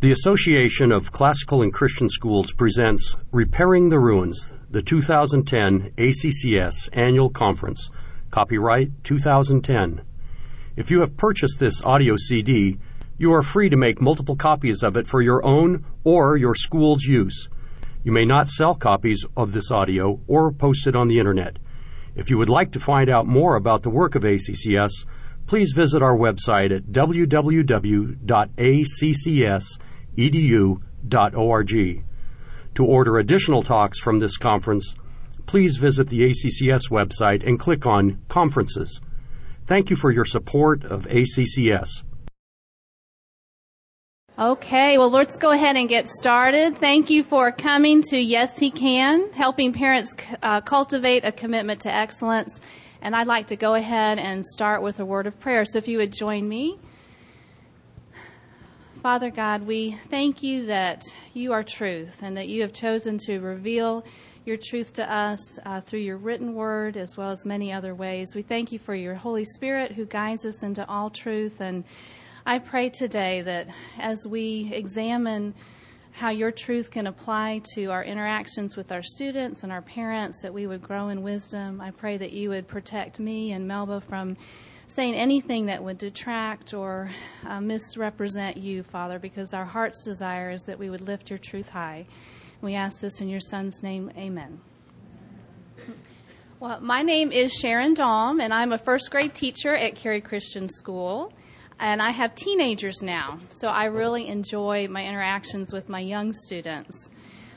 The Association of Classical and Christian Schools presents Repairing the Ruins, the 2010 ACCS Annual Conference, copyright 2010. If you have purchased this audio CD, you are free to make multiple copies of it for your own or your school's use. You may not sell copies of this audio or post it on the Internet. If you would like to find out more about the work of ACCS, please visit our website at www.accs.edu.org. To order additional talks from this conference, please visit the ACCS website and click on Conferences. Thank you for your support of ACCS. Okay, well, let's go ahead and get started. Thank you for coming to Yes He Can, helping parents cultivate a commitment to excellence. And I'd like to go ahead and start with a word of prayer. So if you would join me. Father God, we thank you that you are truth and that you have chosen to reveal your truth to us through your written word as well as many other ways. We thank you for your Holy Spirit who guides us into all truth. And I pray today that as we examine how your truth can apply to our interactions with our students and our parents, that we would grow in wisdom. I pray that you would protect me and Melba from saying anything that would detract or misrepresent you, Father, because our heart's desire is that we would lift your truth high. We ask this in your Son's name, amen. Well, my name is Sharon Daum, and I'm a first grade teacher at Cary Christian School. And I have teenagers now, so I really enjoy my interactions with my young students.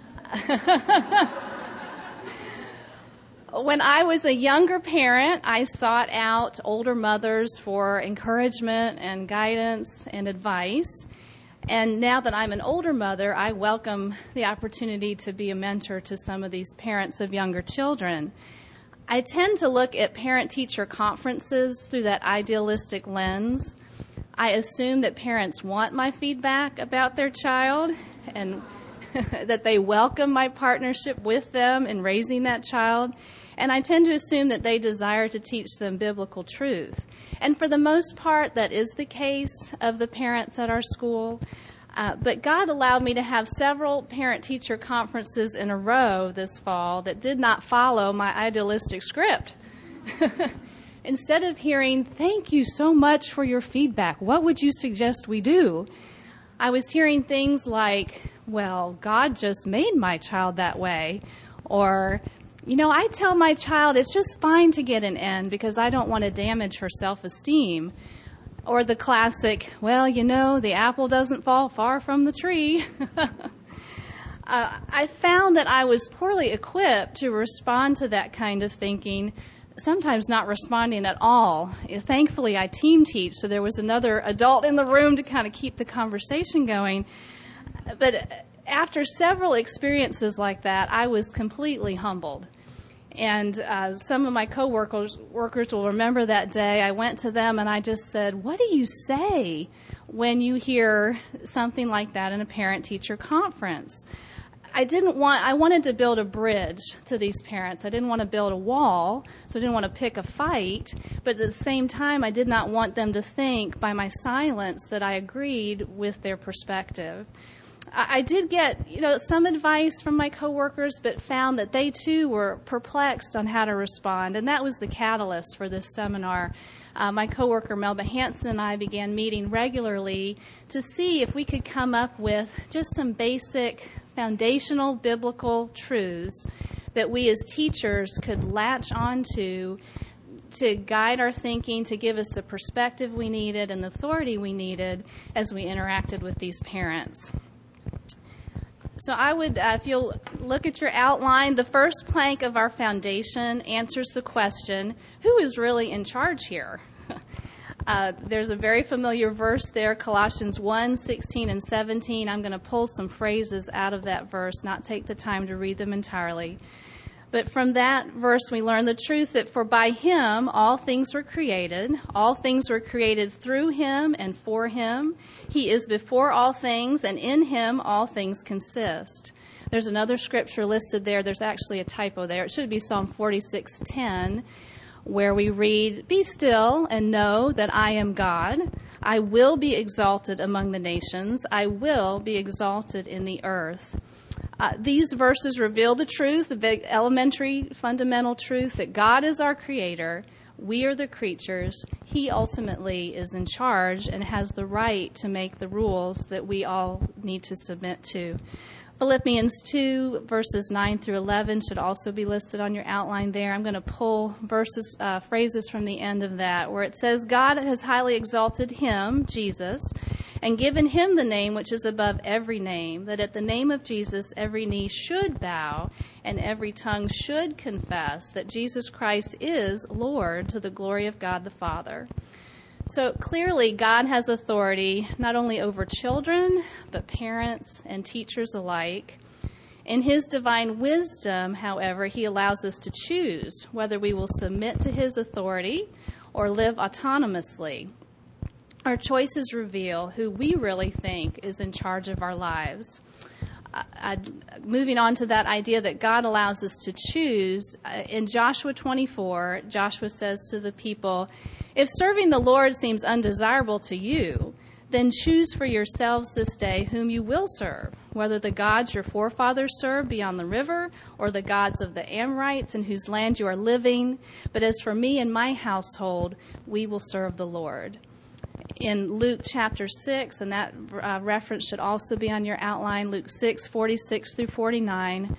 When I was a younger parent, I sought out older mothers for encouragement and guidance and advice. And now that I'm an older mother, I welcome the opportunity to be a mentor to some of these parents of younger children. I tend to look at parent-teacher conferences through that idealistic lens. I assume that parents want my feedback about their child and that they welcome my partnership with them in raising that child. And I tend to assume that they desire to teach them biblical truth. And for the most part, that is the case of the parents at our school. But God allowed me to have several parent-teacher conferences in a row this fall that did not follow my idealistic script. Instead of hearing, "Thank you so much for your feedback, what would you suggest we do?" I was hearing things like, "Well, God just made my child that way." Or, I tell my child it's just fine to get an N because I don't want to damage her self-esteem." Or the classic, "Well, the apple doesn't fall far from the tree." I found that I was poorly equipped to respond to that kind of thinking, sometimes not responding at all. Thankfully, I team teach, so there was another adult in the room to kind of keep the conversation going. But after several experiences like that, I was completely humbled. And some of my coworkers will remember that day. I went to them and I just said, "What do you say when you hear something like that in a parent-teacher conference?" I wanted to build a bridge to these parents. I didn't want to build a wall, so I didn't want to pick a fight. But at the same time, I did not want them to think by my silence that I agreed with their perspective. I did get, some advice from my coworkers, but found that they too were perplexed on how to respond. And that was the catalyst for this seminar. My coworker Melba Hanson and I began meeting regularly to see if we could come up with just some basic foundational biblical truths that we as teachers could latch onto to guide our thinking, to give us the perspective we needed and the authority we needed as we interacted with these parents. So I would, if you'll look at your outline, the first plank of our foundation answers the question, who is really in charge here? There's a very familiar verse there, Colossians 1:16 and 17. I'm going to pull some phrases out of that verse, not take the time to read them entirely. But from that verse, we learn the truth that for by him all things were created. All things were created through him and for him. He is before all things, and in him all things consist. There's another scripture listed there. There's actually a typo there. It should be Psalm 46:10. where we read, "Be still and know that I am God. I will be exalted among the nations. I will be exalted in the earth." These verses reveal the truth, the big elementary fundamental truth that God is our creator. We are the creatures. He ultimately is in charge and has the right to make the rules that we all need to submit to. Philippians 2, verses 9 through 11 should also be listed on your outline there. I'm going to pull phrases from the end of that, where it says, "God has highly exalted him," Jesus, "and given him the name which is above every name, that at the name of Jesus every knee should bow and every tongue should confess that Jesus Christ is Lord, to the glory of God the Father." So clearly, God has authority not only over children, but parents and teachers alike. In his divine wisdom, however, he allows us to choose whether we will submit to his authority or live autonomously. Our choices reveal who we really think is in charge of our lives. Moving on to that idea that God allows us to choose, in Joshua 24, Joshua says to the people, "If serving the Lord seems undesirable to you, then choose for yourselves this day whom you will serve, whether the gods your forefathers served beyond the river or the gods of the Amorites in whose land you are living. But as for me and my household, we will serve the Lord." In Luke chapter 6, and that reference should also be on your outline, Luke 6, 46 through 49,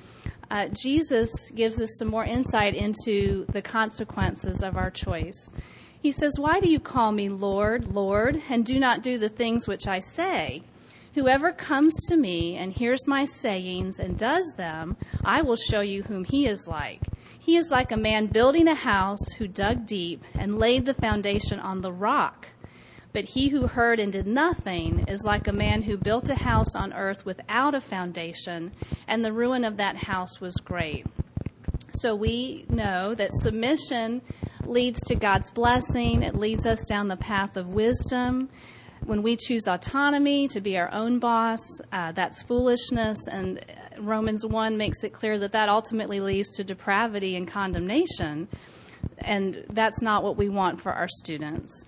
Jesus gives us some more insight into the consequences of our choice. He says, "Why do you call me Lord, Lord, and do not do the things which I say? Whoever comes to me and hears my sayings and does them, I will show you whom he is like. He is like a man building a house who dug deep and laid the foundation on the rock. But he who heard and did nothing is like a man who built a house on earth without a foundation, and the ruin of that house was great." So we know that submission leads to God's blessing. It leads us down the path of wisdom. When we choose autonomy to be our own boss, that's foolishness, and Romans 1 makes it clear that that ultimately leads to depravity and condemnation, and that's not what we want for our students.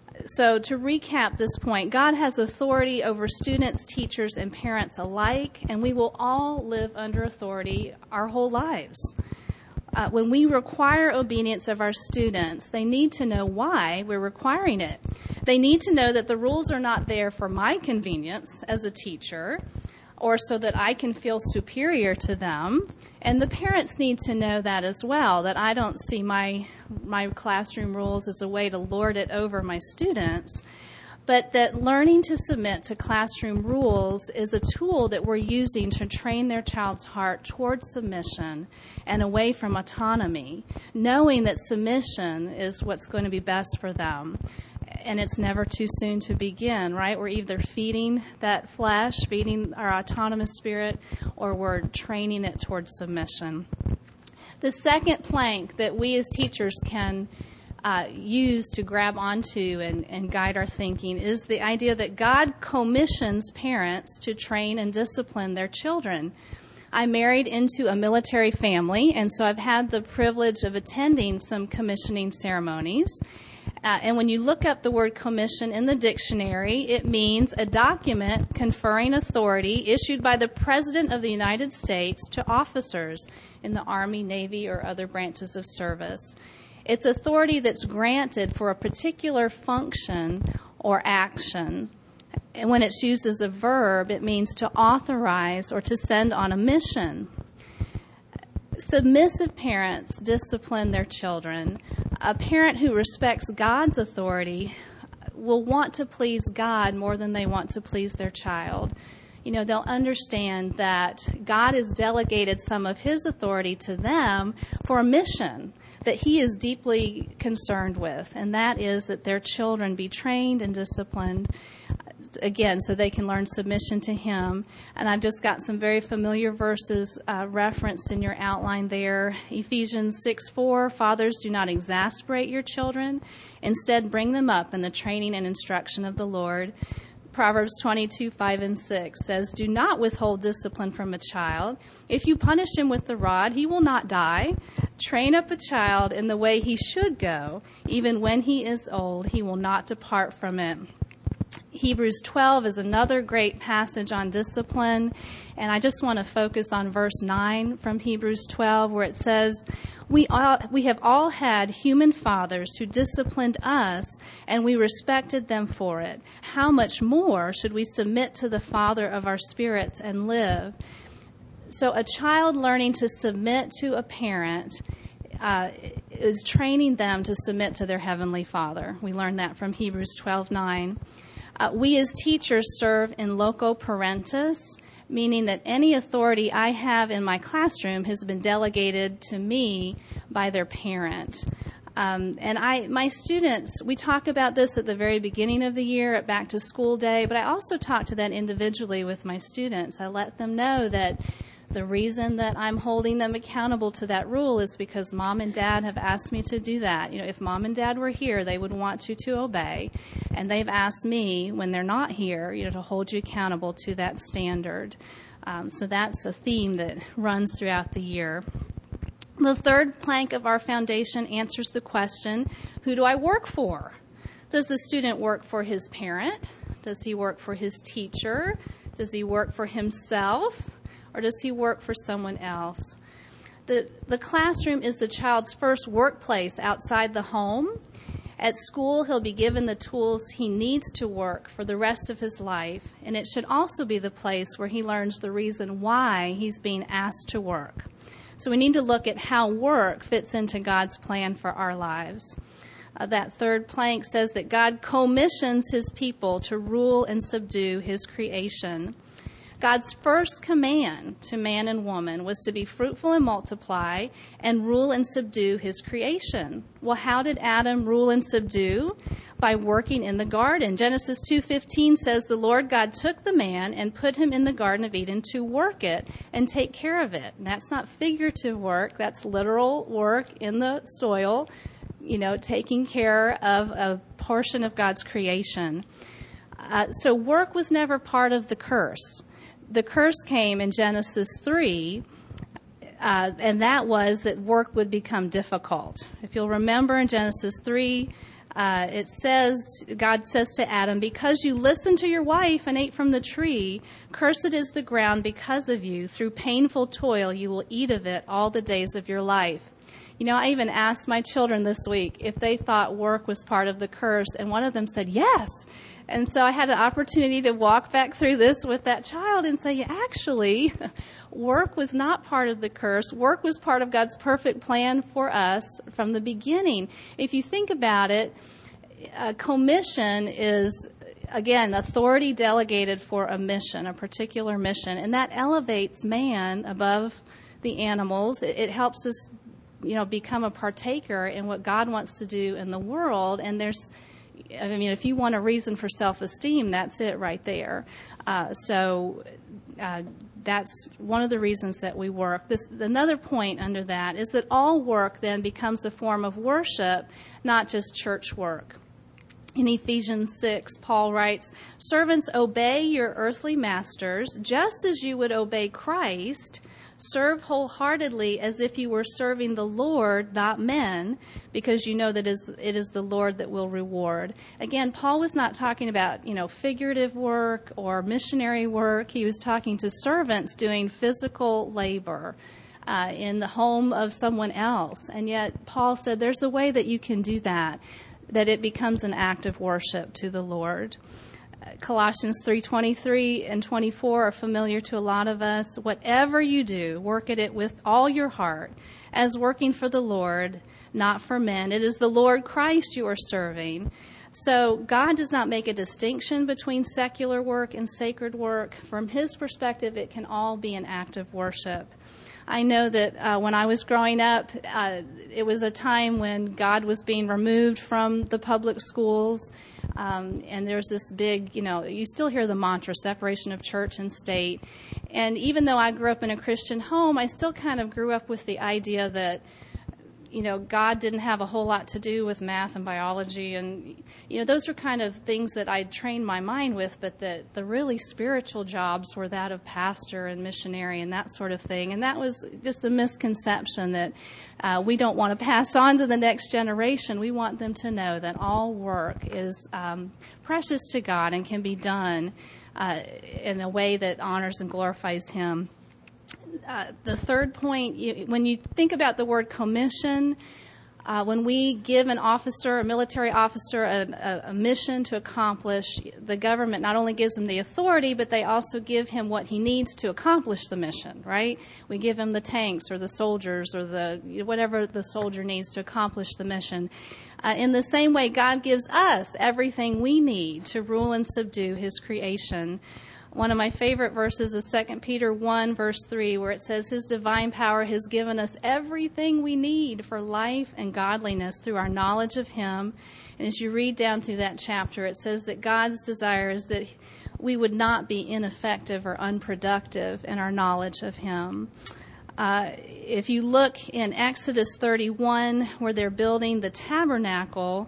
So to recap this point, God has authority over students, teachers, and parents alike, and we will all live under authority our whole lives. When we require obedience of our students, they need to know why we're requiring it. They need to know that the rules are not there for my convenience as a teacher or so that I can feel superior to them. And the parents need to know that as well, that I don't see my classroom rules as a way to lord it over my students, but that learning to submit to classroom rules is a tool that we're using to train their child's heart towards submission and away from autonomy, knowing that submission is what's going to be best for them. And it's never too soon to begin, right? We're either feeding that flesh, feeding our autonomous spirit, or we're training it towards submission. The second plank that we as teachers can use to grab onto and guide our thinking is the idea that God commissions parents to train and discipline their children. I married into a military family, and so I've had the privilege of attending some commissioning ceremonies. And when you look up the word commission in the dictionary, it means a document conferring authority issued by the President of the United States to officers in the Army, Navy, or other branches of service. It's authority that's granted for a particular function or action. And when it's used as a verb, it means to authorize or to send on a mission. Submissive parents discipline their children. A parent who respects God's authority will want to please God more than they want to please their child. You know, they'll understand that God has delegated some of his authority to them for a mission that he is deeply concerned with, and that is that their children be trained and disciplined, again, so they can learn submission to him. And I've just got some very familiar verses referenced in your outline there. Ephesians 6:4, "Fathers, do not exasperate your children. Instead, bring them up in the training and instruction of the Lord." Proverbs 22:5-6 says, "Do not withhold discipline from a child. If you punish him with the rod, he will not die. Train up a child in the way he should go. Even when he is old, he will not depart from it." Hebrews 12 is another great passage on discipline, and I just want to focus on verse 9 from Hebrews 12, where it says, we have all had human fathers who disciplined us, and we respected them for it. How much more should we submit to the Father of our spirits and live? So a child learning to submit to a parent is training them to submit to their Heavenly Father. We learned that from Hebrews 12:9. We as teachers serve in loco parentis, meaning that any authority I have in my classroom has been delegated to me by their parent. My students, we talk about this at the very beginning of the year at Back to School Day, but I also talk to that individually with my students. I let them know that the reason that I'm holding them accountable to that rule is because Mom and Dad have asked me to do that. You know, if Mom and Dad were here, they would want you to obey. And they've asked me, when they're not here, you know, to hold you accountable to that standard. So that's a theme that runs throughout the year. The third plank of our foundation answers the question, who do I work for? Does the student work for his parent? Does he work for his teacher? Does he work for himself? Or does he work for someone else? The classroom is the child's first workplace outside the home. At school, he'll be given the tools he needs to work for the rest of his life, and it should also be the place where he learns the reason why he's being asked to work. So we need to look at how work fits into God's plan for our lives. That third plank says that God commissions his people to rule and subdue his creation. God's first command to man and woman was to be fruitful and multiply and rule and subdue his creation. Well, how did Adam rule and subdue? By working in the garden. Genesis 2:15 says, "The Lord God took the man and put him in the Garden of Eden to work it and take care of it." And that's not figurative work. That's literal work in the soil, you know, taking care of a portion of God's creation. So work was never part of the curse. The curse came in Genesis 3, and that was that work would become difficult. If you'll remember in Genesis 3, it says, God says to Adam, "Because you listened to your wife and ate from the tree, cursed is the ground because of you. Through painful toil you will eat of it all the days of your life." You know, I even asked my children this week if they thought work was part of the curse, and one of them said yes. And so I had an opportunity to walk back through this with that child and say, actually, work was not part of the curse. Work was part of God's perfect plan for us from the beginning. If you think about it, a commission is, again, authority delegated for a mission, a particular mission, and that elevates man above the animals. It helps us, you know, become a partaker in what God wants to do in the world, and if you want a reason for self-esteem, that's it right there. That's one of the reasons that we work. Another point under that is that all work then becomes a form of worship, not just church work. In Ephesians 6, Paul writes, "Servants, obey your earthly masters, just as you would obey Christ. Serve wholeheartedly as if you were serving the Lord, not men, because you know that it is the Lord that will reward." Again, Paul was not talking about, figurative work or missionary work. He was talking to servants doing physical labor in the home of someone else. And yet Paul said there's a way that you can do that it becomes an act of worship to the Lord. Colossians 3:23 and 24 are familiar to a lot of us. "Whatever you do, work at it with all your heart, as working for the Lord, not for men. It is the Lord Christ you are serving." So God does not make a distinction between secular work and sacred work. From his perspective, it can all be an act of worship. I know that when I was growing up, it was a time when God was being removed from the public schools. And there's this big, you still hear the mantra, separation of church and state. And even though I grew up in a Christian home, I still kind of grew up with the idea that, God didn't have a whole lot to do with math and biology, and those are kind of things that I'd trained my mind with, but that the really spiritual jobs were that of pastor and missionary and that sort of thing. And that was just a misconception that we don't want to pass on to the next generation. We want them to know that all work is precious to God and can be done in a way that honors and glorifies Him. The third point, when you think about the word commission, when we give an officer, a military officer, a mission to accomplish, the government not only gives him the authority, but they also give him what he needs to accomplish the mission, right? We give him the tanks or the soldiers or whatever the soldier needs to accomplish the mission. In the same way, God gives us everything we need to rule and subdue His creation. One of my favorite verses is 2 Peter 1, verse 3, where it says, His divine power has given us everything we need for life and godliness through our knowledge of Him. And as you read down through that chapter, it says that God's desire is that we would not be ineffective or unproductive in our knowledge of Him. If you look in Exodus 31, where they're building the tabernacle,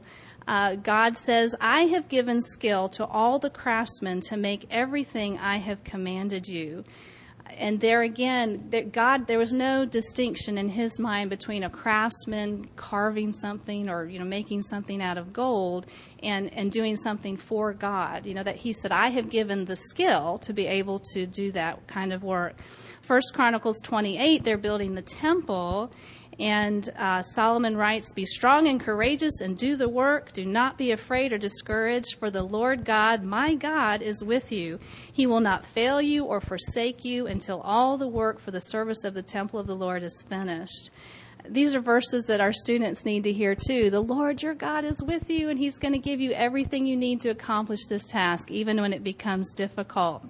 God says, I have given skill to all the craftsmen to make everything I have commanded you. And there again, there was no distinction in His mind between a craftsman carving something or, making something out of gold and doing something for God. That He said, I have given the skill to be able to do that kind of work. 1 Chronicles 28, they're building the temple. And Solomon writes, Be strong and courageous and do the work. Do not be afraid or discouraged, for the Lord God, my God, is with you. He will not fail you or forsake you until all the work for the service of the temple of the Lord is finished. These are verses that our students need to hear too. The Lord your God is with you, and He's going to give you everything you need to accomplish this task, even when it becomes difficult.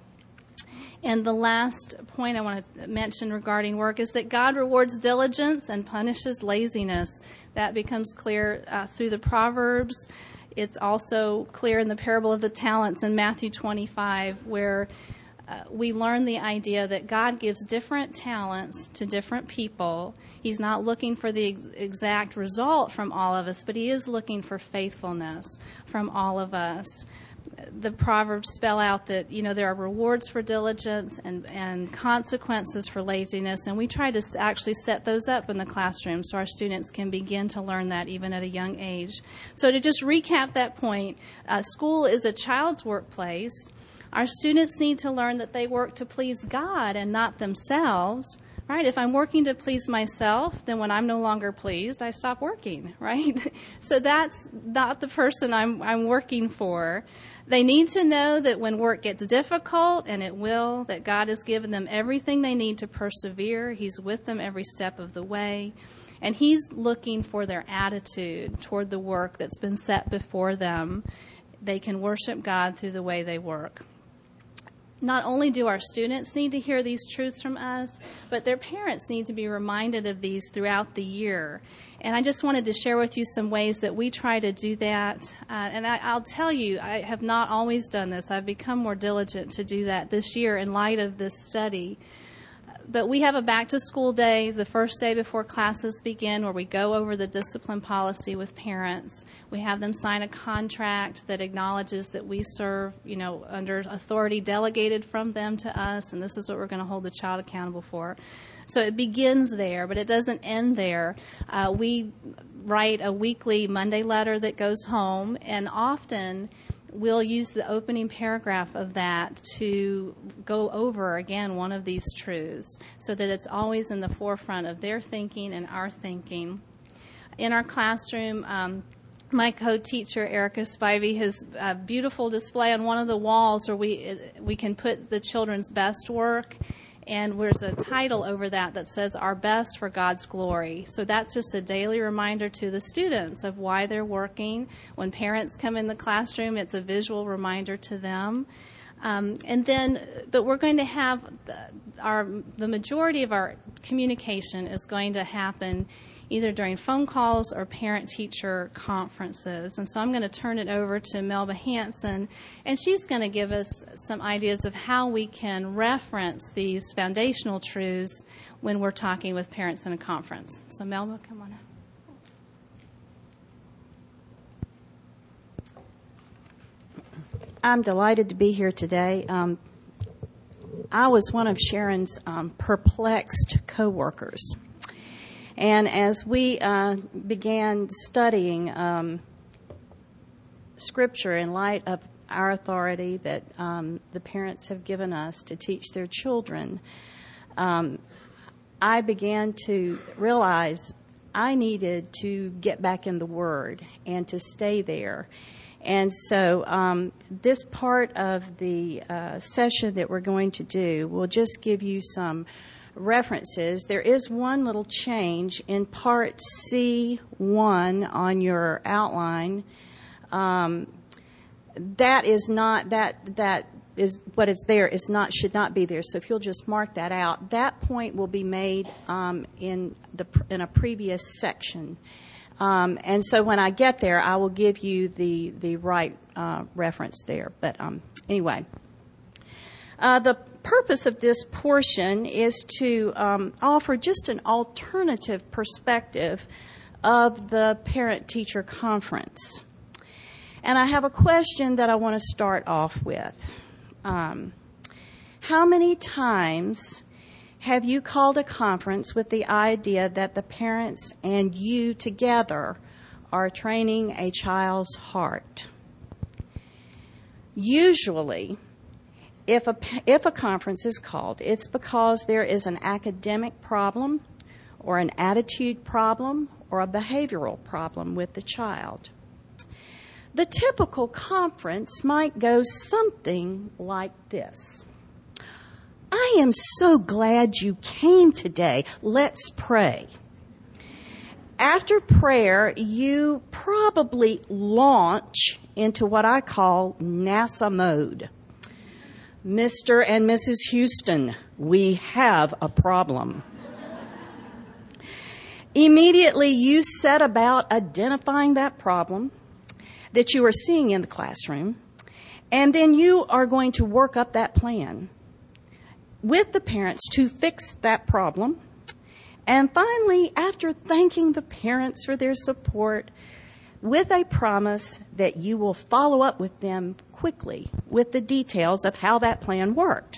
And the last point I want to mention regarding work is that God rewards diligence and punishes laziness. That becomes clear through the Proverbs. It's also clear in the parable of the talents in Matthew 25, where we learn the idea that God gives different talents to different people. He's not looking for the exact result from all of us, but He is looking for faithfulness from all of us. The Proverbs spell out that, there are rewards for diligence and consequences for laziness, and we try to actually set those up in the classroom so our students can begin to learn that even at a young age. So to just recap that point, school is a child's workplace. Our students need to learn that they work to please God and not themselves. Right? If I'm working to please myself, then when I'm no longer pleased, I stop working, right? So that's not the person I'm working for. They need to know that when work gets difficult, and it will, that God has given them everything they need to persevere. He's with them every step of the way. And He's looking for their attitude toward the work that's been set before them. They can worship God through the way they work. Not only do our students need to hear these truths from us, but their parents need to be reminded of these throughout the year. And I just wanted to share with you some ways that we try to do that. And I'll tell you, I have not always done this. I've become more diligent to do that this year in light of this study. But we have a back-to-school day, the first day before classes begin, where we go over the discipline policy with parents. We have them sign a contract that acknowledges that we serve, under authority delegated from them to us, and this is what we're going to hold the child accountable for. So it begins there, but it doesn't end there. We write a weekly Monday letter that goes home, and often we'll use the opening paragraph of that to go over, again, one of these truths so that it's always in the forefront of their thinking and our thinking. In our classroom, my co-teacher, Erica Spivey, has a beautiful display on one of the walls where we can put the children's best work. And there's a title over that says, Our Best for God's Glory. So that's just a daily reminder to the students of why they're working. When parents come in the classroom, it's a visual reminder to them. But we're going to have the majority of our communication is going to happen either during phone calls or parent-teacher conferences. And so I'm going to turn it over to Melba Hanson, and she's going to give us some ideas of how we can reference these foundational truths when we're talking with parents in a conference. So Melba, come on up. I'm delighted to be here today. I was one of Sharon's perplexed co-workers. And as we began studying Scripture in light of our authority that the parents have given us to teach their children, I began to realize I needed to get back in the Word and to stay there. And so this part of the session that we're going to do will just give you some references. There is one little change in part C1 on your outline. That is not that is what is there is not should not be there. So if you'll just mark that out, that point will be made in a previous section. And so when I get there, I will give you the right reference there. But anyway, the purpose of this portion is to offer just an alternative perspective of the parent-teacher conference. And I have a question that I want to start off with. How many times have you called a conference with the idea that the parents and you together are training a child's heart? Usually, if a conference is called, it's because there is an academic problem or an attitude problem or a behavioral problem with the child. The typical conference might go something like this. I am so glad you came today. Let's pray. After prayer, you probably launch into what I call NASA mode. Mr. and Mrs. Houston, we have a problem. Immediately, you set about identifying that problem that you are seeing in the classroom, and then you are going to work up that plan with the parents to fix that problem. And finally, after thanking the parents for their support, with a promise that you will follow up with them quickly with the details of how that plan worked.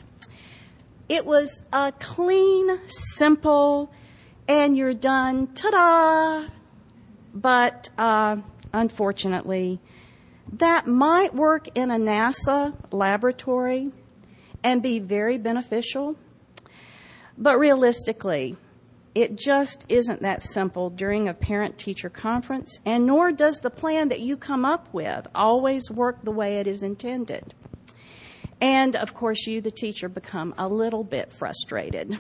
It was a clean, simple, and you're done, ta-da! But unfortunately, that might work in a NASA laboratory and be very beneficial. But realistically, it just isn't that simple during a parent-teacher conference, and nor does the plan that you come up with always work the way it is intended. And, of course, you, the teacher, become a little bit frustrated.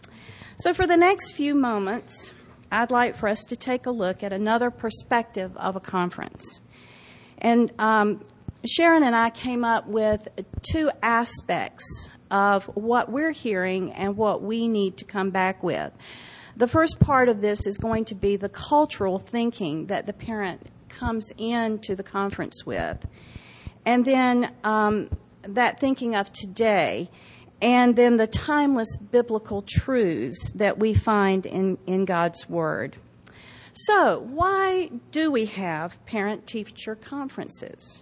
So for the next few moments, I'd like for us to take a look at another perspective of a conference. And Sharon and I came up with two aspects of what we're hearing and what we need to come back with. The first part of this is going to be the cultural thinking that the parent comes into the conference with. And then that thinking of today, and then the timeless biblical truths that we find in God's Word. So, why do we have parent-teacher conferences?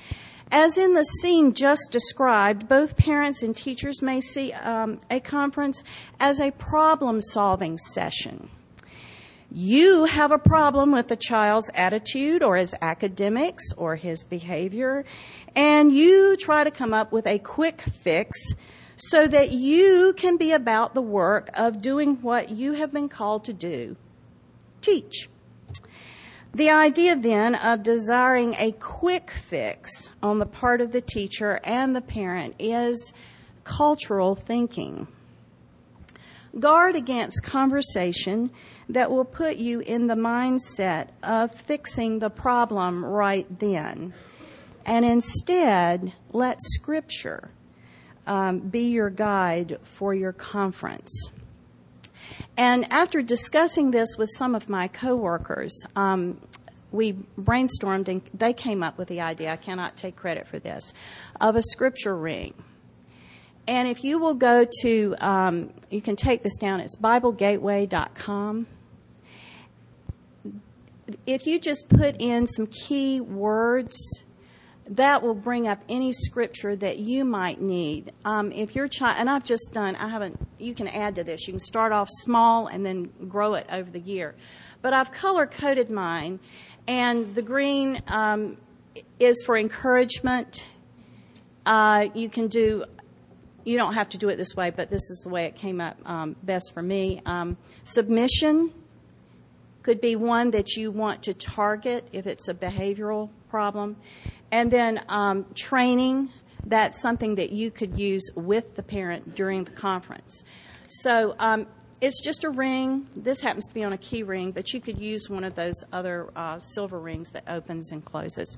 As in the scene just described, both parents and teachers may see a conference as a problem-solving session. You have a problem with the child's attitude or his academics or his behavior, and you try to come up with a quick fix so that you can be about the work of doing what you have been called to do, teach. The idea then of desiring a quick fix on the part of the teacher and the parent is cultural thinking. Guard against conversation that will put you in the mindset of fixing the problem right then. And instead, let Scripture be your guide for your conference. And after discussing this with some of my coworkers, we brainstormed and they came up with the idea, I cannot take credit for this, of a scripture ring. And if you will go to, you can take this down, it's BibleGateway.com. If you just put in some key words that will bring up any scripture that you might need. If your child, and I've just done, you can add to this. You can start off small and then grow it over the year. But I've color-coded mine, and the green is for encouragement. You don't have to do it this way, but this is the way it came up best for me. Submission could be one that you want to target if it's a behavioral problem. And then training, that's something that you could use with the parent during the conference. So it's just a ring. This happens to be on a key ring, but you could use one of those other silver rings that opens and closes.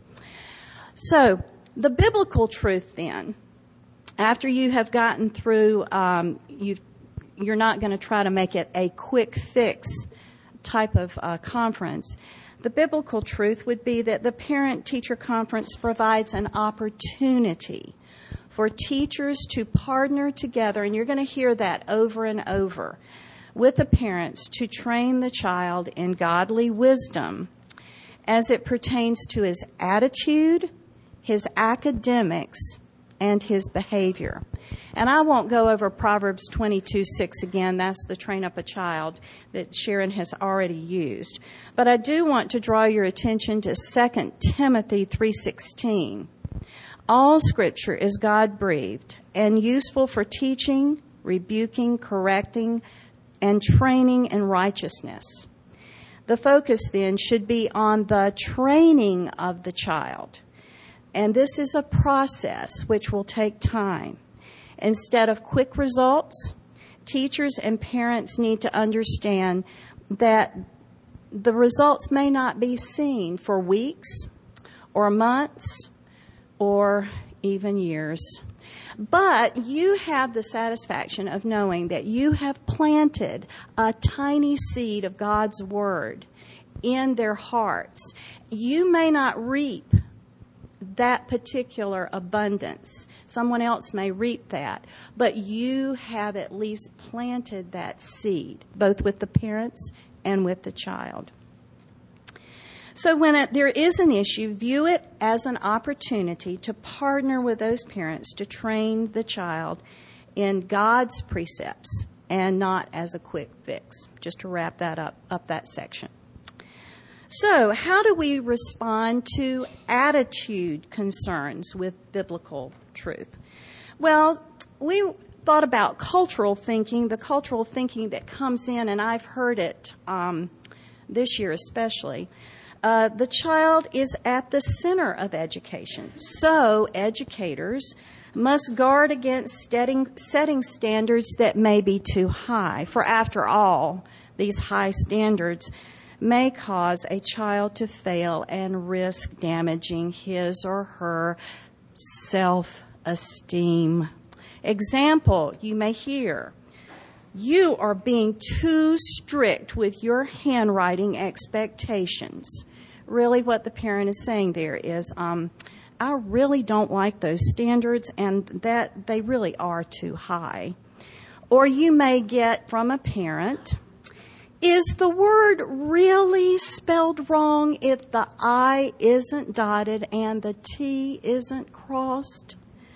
So the biblical truth then, after you have gotten through, you're not going to try to make it a quick fix type of conference. The biblical truth would be that the parent-teacher conference provides an opportunity for teachers to partner together, and you're going to hear that over and over, with the parents to train the child in godly wisdom as it pertains to his attitude, his academics, and his behavior. And I won't go over Proverbs 22:6 again. That's the train up a child that Sharon has already used. But I do want to draw your attention to 2 Timothy 3:16. All Scripture is God-breathed and useful for teaching, rebuking, correcting, and training in righteousness. The focus then should be on the training of the child. And this is a process which will take time. Instead of quick results, teachers and parents need to understand that the results may not be seen for weeks or months or even years. But you have the satisfaction of knowing that you have planted a tiny seed of God's Word in their hearts. You may not reap that particular abundance. Someone else may reap that. But you have at least planted that seed, both with the parents and with the child. So when there is an issue, view it as an opportunity to partner with those parents to train the child in God's precepts and not as a quick fix. Just to wrap that up that section. So how do we respond to attitude concerns with biblical truth? Well, we thought about cultural thinking, the cultural thinking that comes in, and I've heard it this year especially. The child is at the center of education. So educators must guard against setting standards that may be too high. For after all, these high standards may cause a child to fail and risk damaging his or her self-esteem. Example, you may hear, you are being too strict with your handwriting expectations. Really what the parent is saying there is, I really don't like those standards and that they really are too high. Or you may get from a parent, is the word really spelled wrong if the I isn't dotted and the T isn't crossed?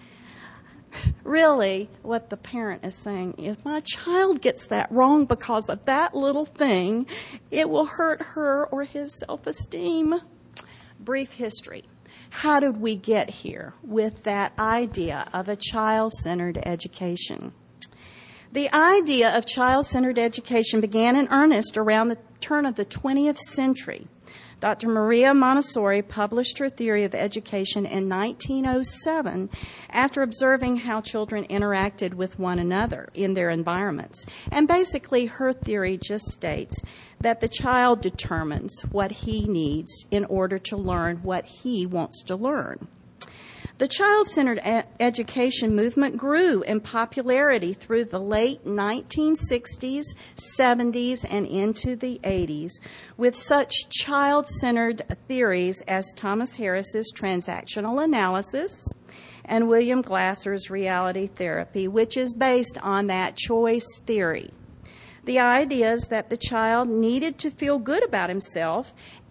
Really, what the parent is saying is, my child gets that wrong because of that little thing. It will hurt her or his self-esteem. Brief history. How did we get here with that idea of a child-centered education? The idea of child-centered education began in earnest around the turn of the 20th century. Dr. Maria Montessori published her theory of education in 1907 after observing how children interacted with one another in their environments. And basically, her theory just states that the child determines what he needs in order to learn what he wants to learn. The child-centered education movement grew in popularity through the late 1960s, 70s, and into the 80s, with such child-centered theories as Thomas Harris's transactional analysis and William Glasser's reality therapy, which is based on that choice theory. The idea is that the child needed to feel good about himself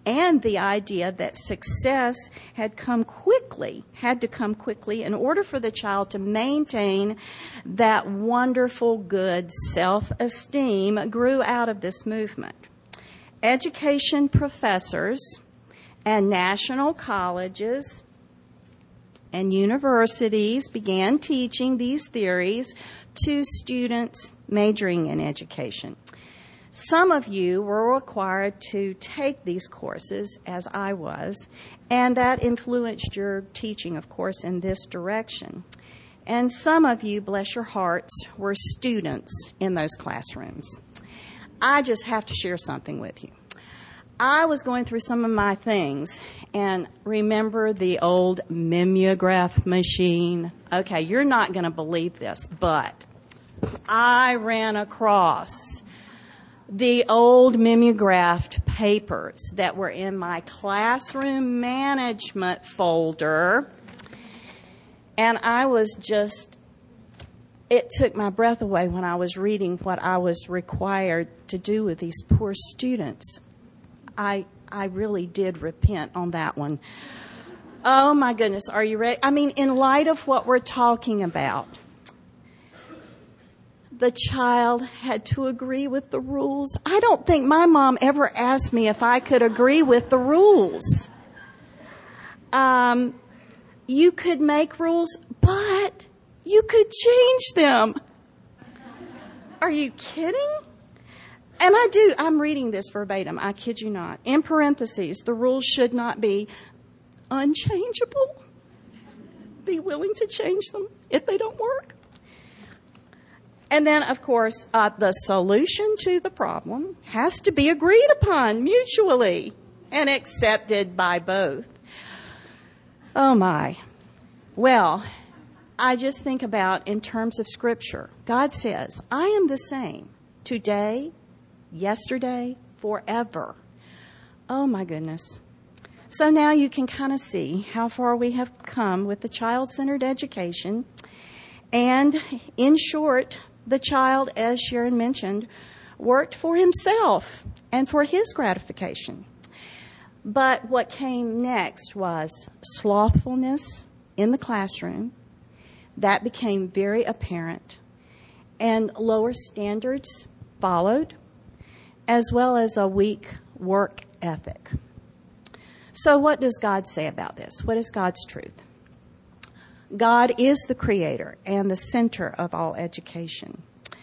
and the idea that success had to come quickly in order for the child to maintain that wonderful, good self-esteem grew out of this movement. Education professors and national colleges and universities began teaching these theories to students majoring in education. Some of you were required to take these courses, as I was, and that influenced your teaching, of course, in this direction. And some of you, bless your hearts, were students in those classrooms. I just have to share something with you. I was going through some of my things, and remember the old mimeograph machine? Okay, you're not going to believe this, but I ran across the old mimeographed papers that were in my classroom management folder, and I was just, it took my breath away when I was reading what I was required to do with these poor students. I really did repent on that one. Oh my goodness, are you ready? I mean, in light of what we're talking about, the child had to agree with the rules. I don't think my mom ever asked me if I could agree with the rules. You could make rules, but you could change them. Are you kidding? And I'm reading this verbatim, I kid you not. In parentheses, the rules should not be unchangeable. Be willing to change them if they don't work. And then, of course, the solution to the problem has to be agreed upon mutually and accepted by both. Oh, my. Well, I just think about in terms of Scripture. God says, I am the same today, yesterday, forever. Oh, my goodness. So now you can kind of see how far we have come with the child-centered education. And in short, the child, as Sharon mentioned, worked for himself and for his gratification. But what came next was slothfulness in the classroom. That became very apparent. And lower standards followed, as well as a weak work ethic. So what does God say about this? What is God's truth? God is the creator and the center of all education.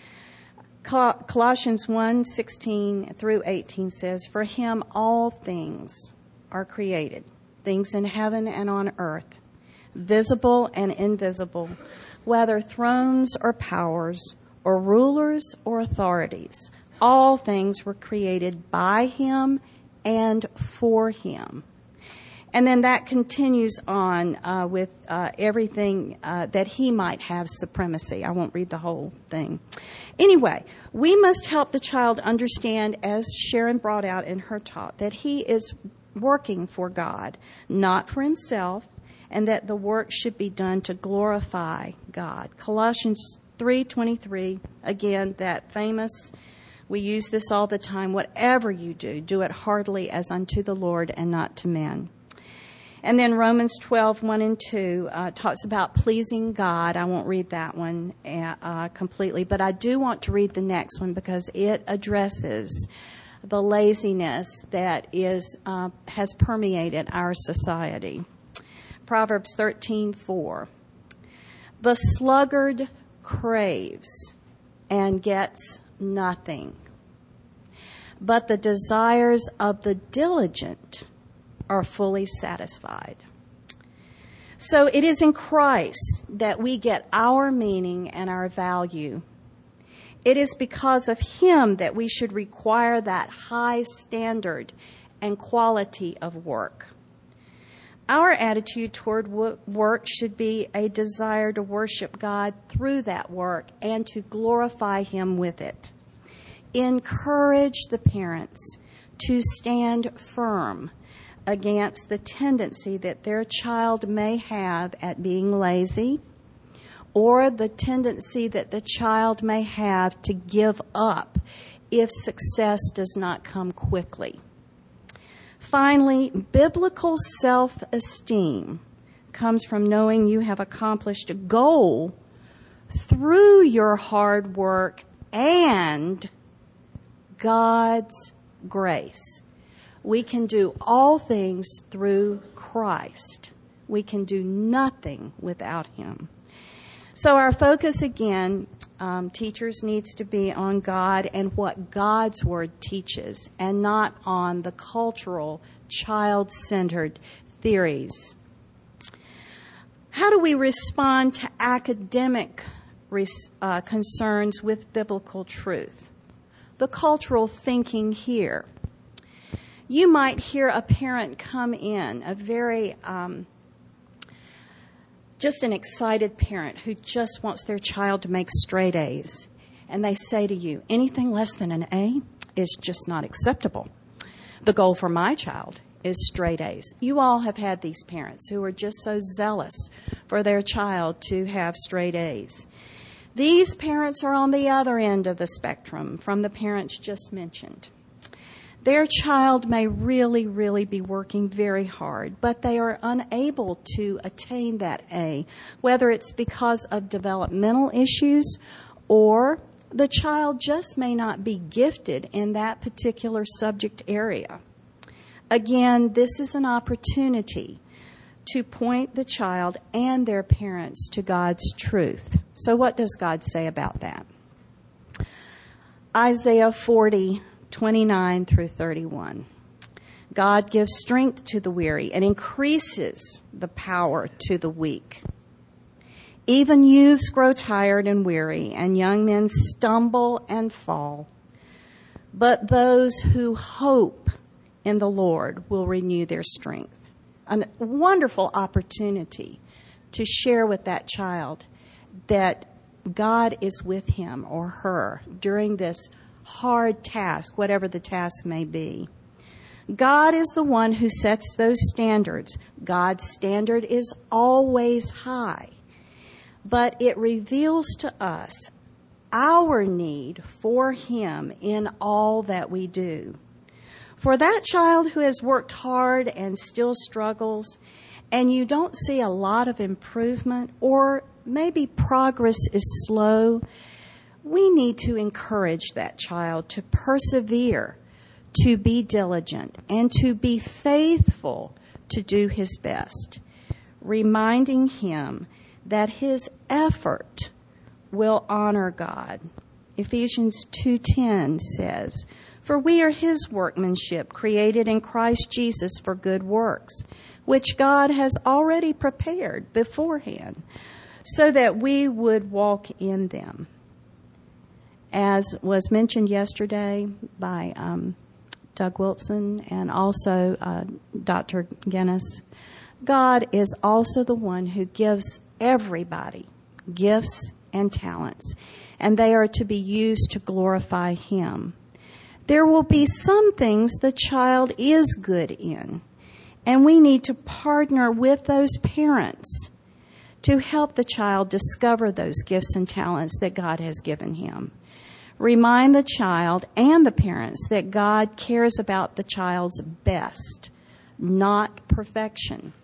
Colossians 1:16 through 18 says, "For him all things are created, things in heaven and on earth, visible and invisible, whether thrones or powers or rulers or authorities. All things were created by him and for him." And then that continues on with everything that he might have supremacy. I won't read the whole thing. Anyway, we must help the child understand, as Sharon brought out in her talk, that he is working for God, not for himself, and that the work should be done to glorify God. Colossians 3:23, again, that famous, we use this all the time, whatever you do, do it heartily as unto the Lord and not to men. And then Romans 12:1 and 2 talks about pleasing God. I won't read that one completely, but I do want to read the next one because it addresses the laziness that has permeated our society. Proverbs 13:4. The sluggard craves and gets nothing, but the desires of the diligent are fully satisfied. So it is in Christ that we get our meaning and our value. It is because of him that we should require that high standard and quality of work. Our attitude toward work should be a desire to worship God through that work and to glorify him with it. Encourage the parents to stand firm against the tendency that their child may have at being lazy, or the tendency that the child may have to give up if success does not come quickly. Finally, biblical self-esteem comes from knowing you have accomplished a goal through your hard work and God's grace. We can do all things through Christ. We can do nothing without Him. So our focus again, teachers, needs to be on God and what God's Word teaches, and not on the cultural, child-centered theories. How do we respond to academic concerns with biblical truth? The cultural thinking here. You might hear a parent come in, a very, just an excited parent who just wants their child to make straight A's. And they say to you, anything less than an A is just not acceptable. The goal for my child is straight A's. You all have had these parents who are just so zealous for their child to have straight A's. These parents are on the other end of the spectrum from the parents just mentioned. Their child may really, really be working very hard, but they are unable to attain that A, whether it's because of developmental issues or the child just may not be gifted in that particular subject area. Again, this is an opportunity to point the child and their parents to God's truth. So what does God say about that? Isaiah 40:29 through 31. God gives strength to the weary and increases the power to the weak. Even youths grow tired and weary, and young men stumble and fall. But those who hope in the Lord will renew their strength. A wonderful opportunity to share with that child that God is with him or her during this hard task, whatever the task may be. God is the one who sets those standards. God's standard is always high, but it reveals to us our need for Him in all that we do. For that child who has worked hard and still struggles, and you don't see a lot of improvement, or maybe progress is slow, we need to encourage that child to persevere, to be diligent, and to be faithful to do his best, reminding him that his effort will honor God. Ephesians 2:10 says, "For we are His workmanship, created in Christ Jesus for good works, which God has already prepared beforehand, so that we would walk in them." As was mentioned yesterday by Doug Wilson and also Dr. Guinness, God is also the one who gives everybody gifts and talents, and they are to be used to glorify Him. There will be some things the child is good in, and we need to partner with those parents to help the child discover those gifts and talents that God has given him. Remind the child and the parents that God cares about the child's best, not perfection.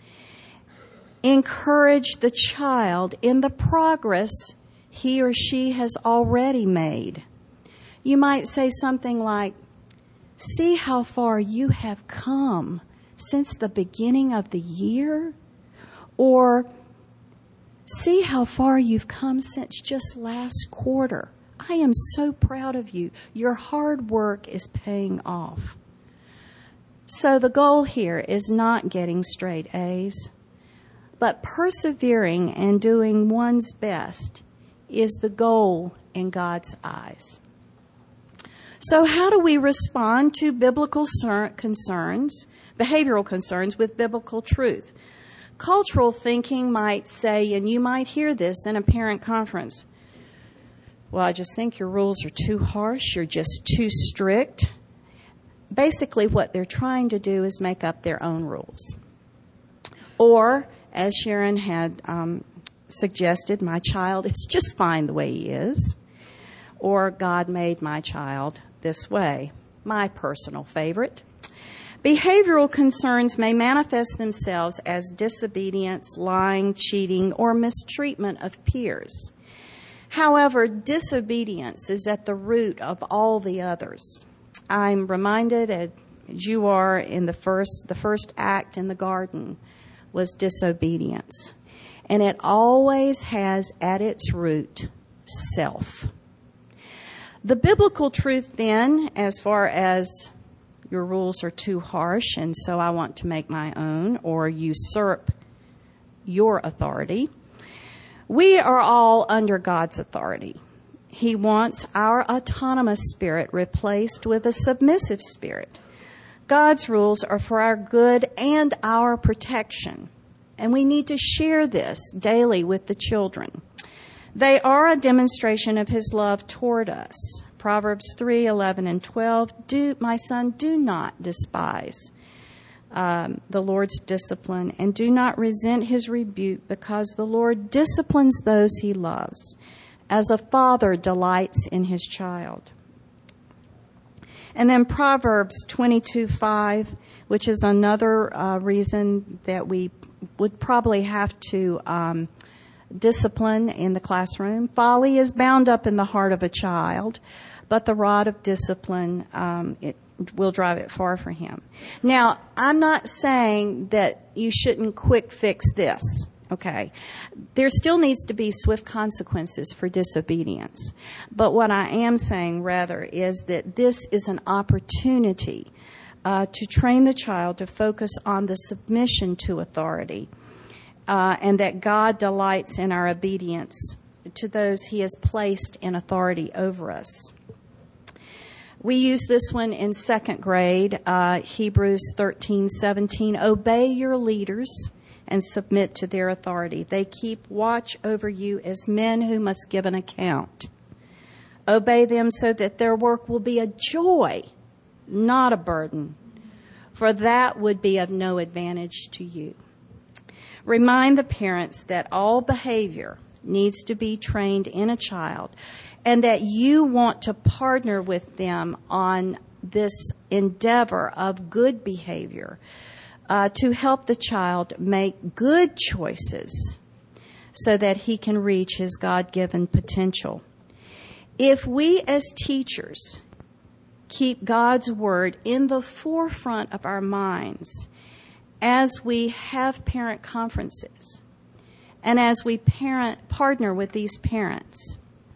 Encourage the child in the progress he or she has already made. You might say something like, "See how far you have come since the beginning of the year," or "See how far you've come since just last quarter. I am so proud of you. Your hard work is paying off." So the goal here is not getting straight A's, but persevering and doing one's best is the goal in God's eyes. So how do we respond to biblical concerns, behavioral concerns with biblical truth? Cultural thinking might say, and you might hear this in a parent conference, "Well, I just think your rules are too harsh, you're just too strict." Basically, what they're trying to do is make up their own rules. Or, as Sharon had suggested, "My child is just fine the way he is." Or, "God made my child this way." My personal favorite. Behavioral concerns may manifest themselves as disobedience, lying, cheating, or mistreatment of peers. However, disobedience is at the root of all the others. I'm reminded, as you are, in the first act in the garden was disobedience. And it always has at its root self. The biblical truth then, as far as your rules are too harsh and so I want to make my own or usurp your authority, we are all under God's authority. He wants our autonomous spirit replaced with a submissive spirit. God's rules are for our good and our protection, and we need to share this daily with the children. They are a demonstration of His love toward us. Proverbs 3:11 and 12, my son, do not despise the Lord's discipline, and do not resent His rebuke, because the Lord disciplines those He loves, as a father delights in his child. And then Proverbs 22:5, which is another reason that we would probably have to discipline in the classroom. Folly is bound up in the heart of a child, but the rod of discipline, it will drive it far from him. Now, I'm not saying that you shouldn't quick fix this, okay? There still needs to be swift consequences for disobedience. But what I am saying, rather, is that this is an opportunity to train the child to focus on the submission to authority, and that God delights in our obedience to those He has placed in authority over us. We use this one in second grade, Hebrews 13:17. Obey your leaders and submit to their authority. They keep watch over you as men who must give an account. Obey them so that their work will be a joy, not a burden, for that would be of no advantage to you. Remind the parents that all behavior needs to be trained in a child, and that you want to partner with them on this endeavor of good behavior to help the child make good choices so that he can reach his God-given potential. If we as teachers keep God's word in the forefront of our minds as we have parent conferences and as we partner with these parents,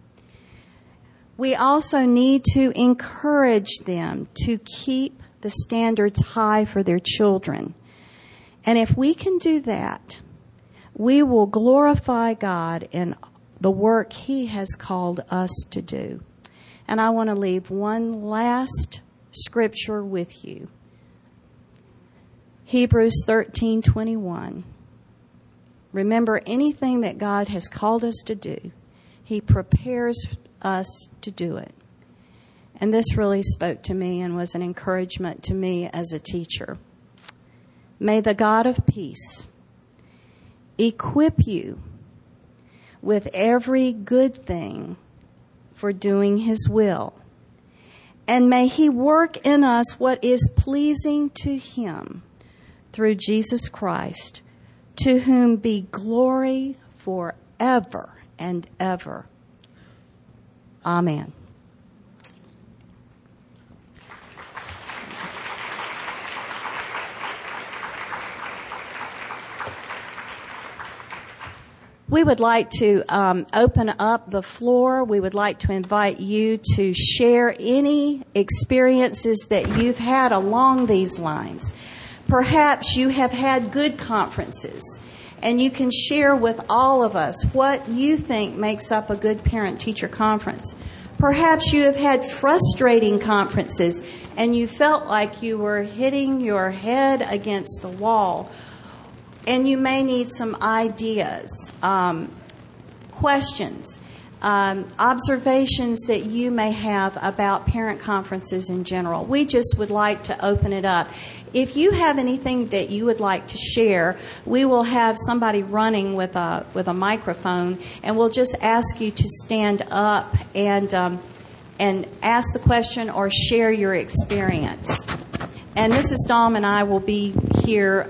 we also need to encourage them to keep the standards high for their children. And if we can do that, we will glorify God in the work He has called us to do. And I want to leave one last scripture with you. Hebrews 13:21. Remember, anything that God has called us to do, He prepares us to do it. And this really spoke to me and was an encouragement to me as a teacher. May the God of peace equip you with every good thing for doing His will. And may He work in us what is pleasing to Him through Jesus Christ, to whom be glory forever and ever. Amen. We would like to open up the floor. We would like to invite you to share any experiences that you've had along these lines. Perhaps you have had good conferences, and you can share with all of us what you think makes up a good parent-teacher conference. Perhaps you have had frustrating conferences, and you felt like you were hitting your head against the wall. And you may need some ideas, questions, observations that you may have about parent conferences in general. We just would like to open it up. If you have anything that you would like to share, we will have somebody running with a microphone, and we'll just ask you to stand up and ask the question or share your experience. And Mrs. Dahm and I will be here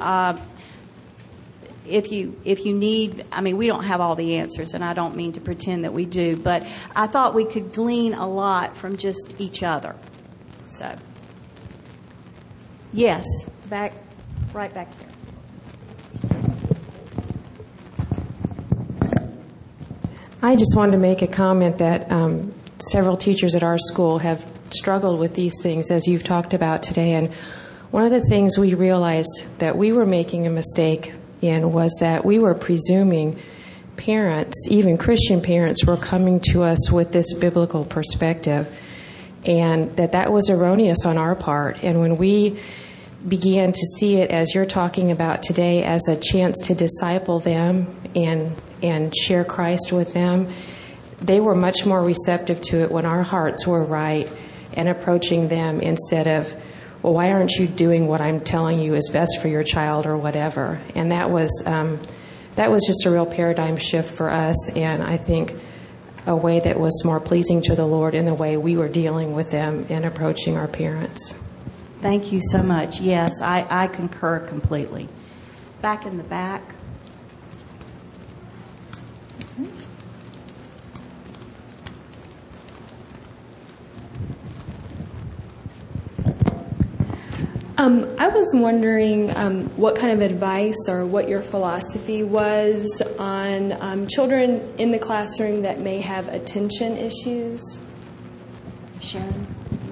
if you need. I mean, we don't have all the answers, and I don't mean to pretend that we do, but I thought we could glean a lot from just each other. So, yes, right back there. I just wanted to make a comment that several teachers at our school have struggled with these things, as you've talked about today. And one of the things we realized that we were making a mistake in was that we were presuming parents, even Christian parents, were coming to us with this biblical perspective, and that was erroneous on our part. And when we began to see it, as you're talking about today, as a chance to disciple them and share Christ with them, they were much more receptive to it when our hearts were right and approaching them instead of, well, why aren't you doing what I'm telling you is best for your child or whatever? And that was just a real paradigm shift for us, and I think a way that was more pleasing to the Lord in the way we were dealing with them and approaching our parents. Thank you so much. Yes, I concur completely. Back in the back. I was wondering what kind of advice or what your philosophy was on children in the classroom that may have attention issues. Sharon?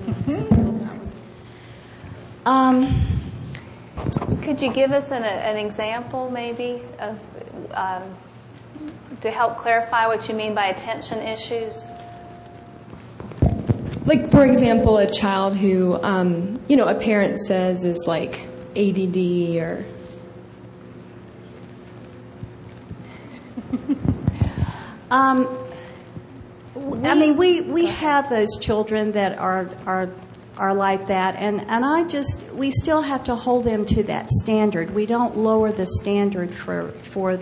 Could you give us an example, maybe, of to help clarify what you mean by attention issues? Like, for example, a child who, a parent says is like ADD or... I mean, we have those children that are like that, and we still have to hold them to that standard. We don't lower the standard for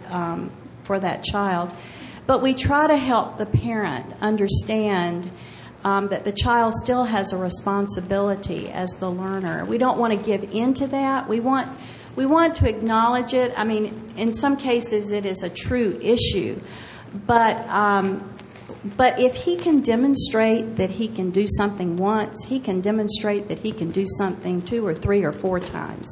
that child, but we try to help the parent understand that the child still has a responsibility as the learner. We don't want to give in to that. We want to acknowledge it. I mean, in some cases, it is a true issue, but if he can demonstrate that he can do something once, he can demonstrate that he can do something 2 or 3 or 4 times.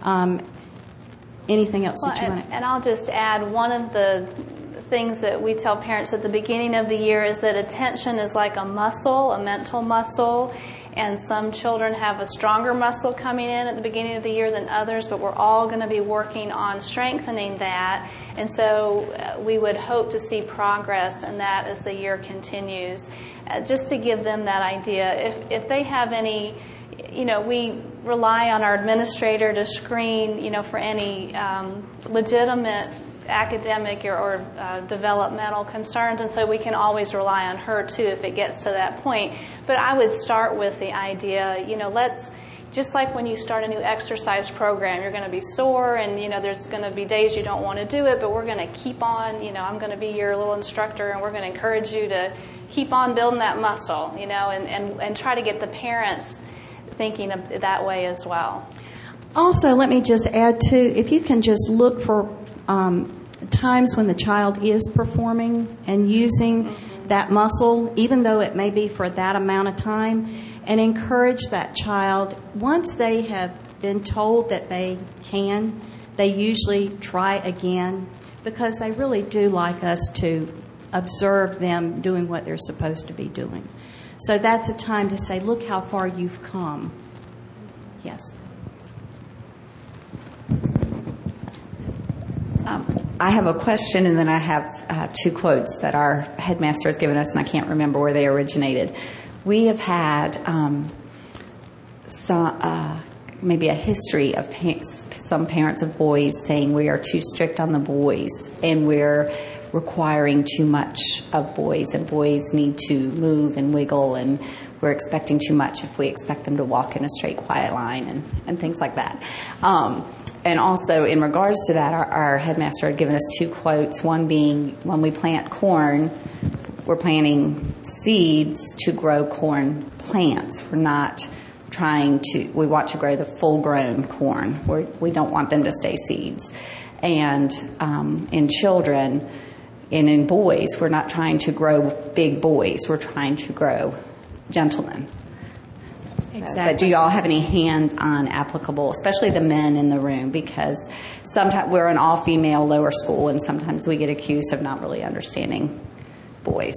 Anything else that you want to add? And I'll just add, one of the things that we tell parents at the beginning of the year is that attention is like a muscle, a mental muscle, and some children have a stronger muscle coming in at the beginning of the year than others, but we're all going to be working on strengthening that, and so we would hope to see progress in that as the year continues. Just to give them that idea, if they have any, we rely on our administrator to screen, for any legitimate academic or developmental concerns, and so we can always rely on her too if it gets to that point. But I would start with the idea, let's, just like when you start a new exercise program, you're going to be sore and there's going to be days you don't want to do it, but we're going to keep on, I'm going to be your little instructor and we're going to encourage you to keep on building that muscle, and try to get the parents thinking of that way as well. Also, let me just add too, if you can just look for times when the child is performing and using that muscle, even though it may be for that amount of time, and encourage that child. Once they have been told that they can, they usually try again, because they really do like us to observe them doing what they're supposed to be doing. So that's a time to say, look how far you've come. Yes. I have a question, and then I have 2 quotes that our headmaster has given us, and I can't remember where they originated. We have had maybe a history of some parents of boys saying we are too strict on the boys, and we're requiring too much of boys, and boys need to move and wiggle, and we're expecting too much if we expect them to walk in a straight, quiet line and things like that. And also, in regards to that, our headmaster had given us 2 quotes, one being, when we plant corn, we're planting seeds to grow corn plants. We're not we want to grow the full-grown corn. We don't want them to stay seeds. And in children and in boys, we're not trying to grow big boys. We're trying to grow gentlemen. Exactly. But do y'all have any hands-on applicable, especially the men in the room? Because sometimes we're an all-female lower school, and sometimes we get accused of not really understanding boys.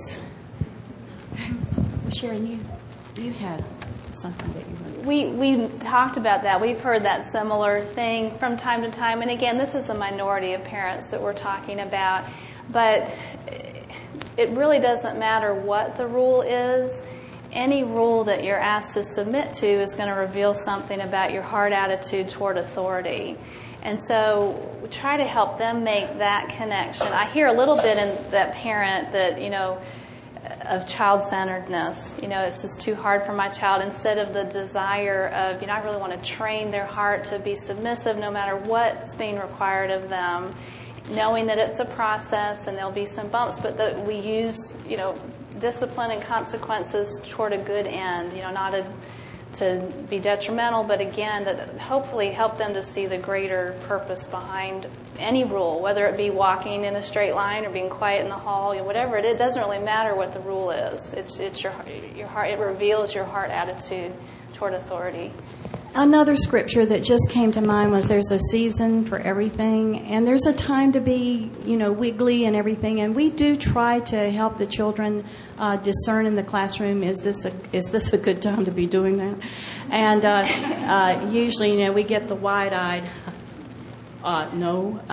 Sharon, you had something that you wanted. We talked about that. We've heard that similar thing from time to time. And again, this is the minority of parents that we're talking about. But it really doesn't matter what the rule is. Any rule that you're asked to submit to is going to reveal something about your heart attitude toward authority. And so we try to help them make that connection. I hear a little bit in that parent that, of child-centeredness. It's just too hard for my child, instead of the desire of, I really want to train their heart to be submissive no matter what's being required of them, knowing that it's a process and there'll be some bumps, but that we use, discipline and consequences toward a good end, not to be detrimental, but again, that hopefully help them to see the greater purpose behind any rule, whether it be walking in a straight line or being quiet in the hall, whatever it doesn't really matter what the rule is. It's your heart. It reveals your heart attitude toward authority. Another scripture that just came to mind was there's a season for everything, and there's a time to be, wiggly and everything. And we do try to help the children discern in the classroom, is this a good time to be doing that? And usually, we get the wide-eyed, no,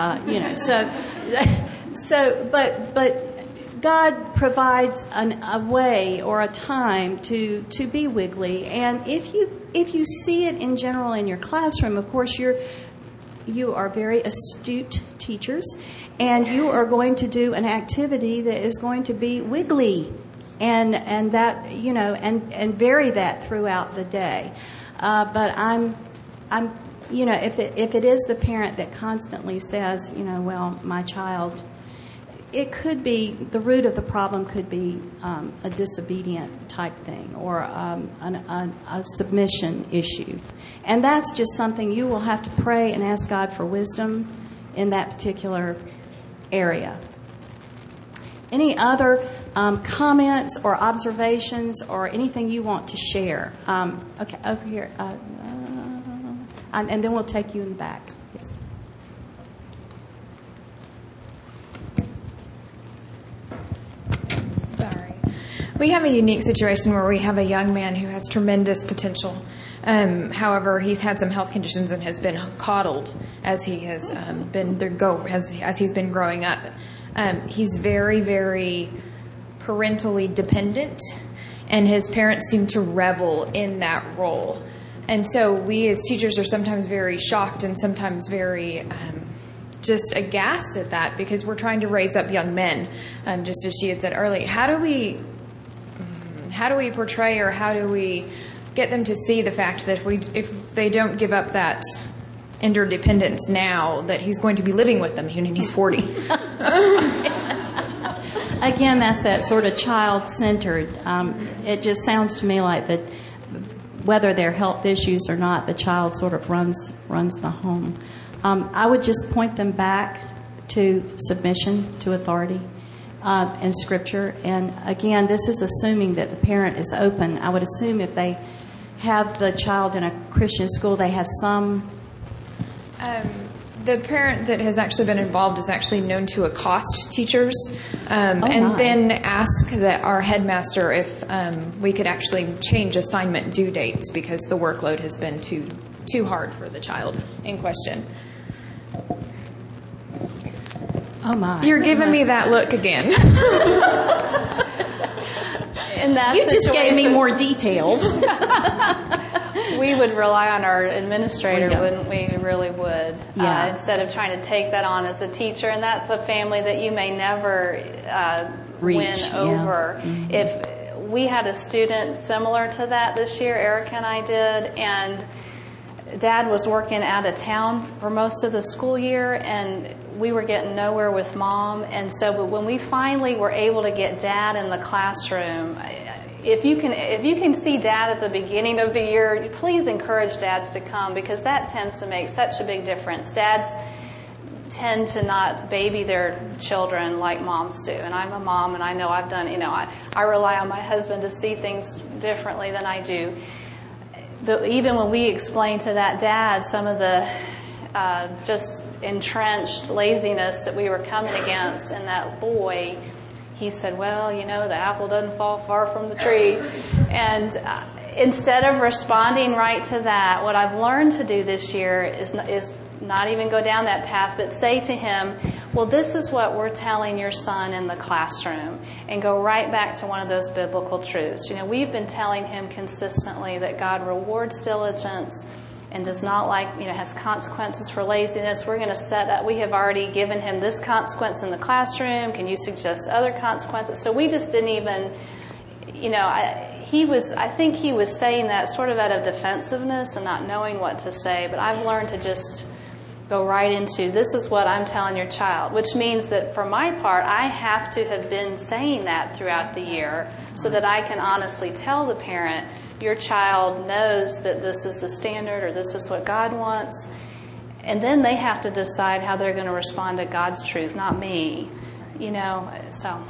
but God provides a way or a time to be wiggly, and if you see it in general in your classroom, of course you are very astute teachers, and you are going to do an activity that is going to be wiggly, and that and vary that throughout the day. But I'm if it is the parent that constantly says, well, my child. It could be, the root of the problem could be a disobedient type thing, or a submission issue. And that's just something you will have to pray and ask God for wisdom in that particular area. Any other comments or observations or anything you want to share? Okay, over here. And then we'll take you in the back. Yes. We have a unique situation where we have a young man who has tremendous potential. However, he's had some health conditions and has been coddled as he has as he's been growing up. He's very, very parentally dependent, and his parents seem to revel in that role. And so we as teachers are sometimes very shocked and sometimes very just aghast at that, because we're trying to raise up young men, just as she had said earlier. How do we portray, or how do we get them to see the fact that if they don't give up that interdependence now, that he's going to be living with them when he's 40? Again, that's that sort of child-centered. It just sounds to me like that whether they're health issues or not, the child sort of runs the home. I would just point them back to submission to authority. In Scripture. And again, this is assuming that the parent is open. I would assume if they have the child in a Christian school, they have some... The parent that has actually been involved is actually known to accost teachers then ask our headmaster if we could actually change assignment due dates, because the workload has been too hard for the child in question. Oh my! You're giving me that look again. You just gave me more details. We would rely on our administrator, wouldn't we? We really would. Yeah. Instead of trying to take that on as a teacher, and that's a family that you may never win over. Yeah. Mm-hmm. If we had a student similar to that this year, Erica and I did, and Dad was working out of town for most of the school year, and we were getting nowhere with Mom. And so when we finally were able to get Dad in the classroom, if you can see Dad at the beginning of the year, please encourage dads to come, because that tends to make such a big difference. Dads tend to not baby their children like moms do. And I'm a mom, and I know I've done, I rely on my husband to see things differently than I do. But even when we explain to that dad some of the just entrenched laziness that we were coming against in that boy, he said, well, the apple doesn't fall far from the tree. And instead of responding right to that, what I've learned to do this year is not even go down that path, but say to him, well, this is what we're telling your son in the classroom, and go right back to one of those biblical truths. We've been telling him consistently that God rewards diligence and does not has consequences for laziness. We're going to set up, we have already given him this consequence in the classroom. Can you suggest other consequences? So we just didn't even, I think he was saying that sort of out of defensiveness and not knowing what to say. But I've learned to just go right into, this is what I'm telling your child, which means that for my part, I have to have been saying that throughout the year so that I can honestly tell the parent, your child knows that this is the standard or this is what God wants. And then they have to decide how they're going to respond to God's truth, not me. So.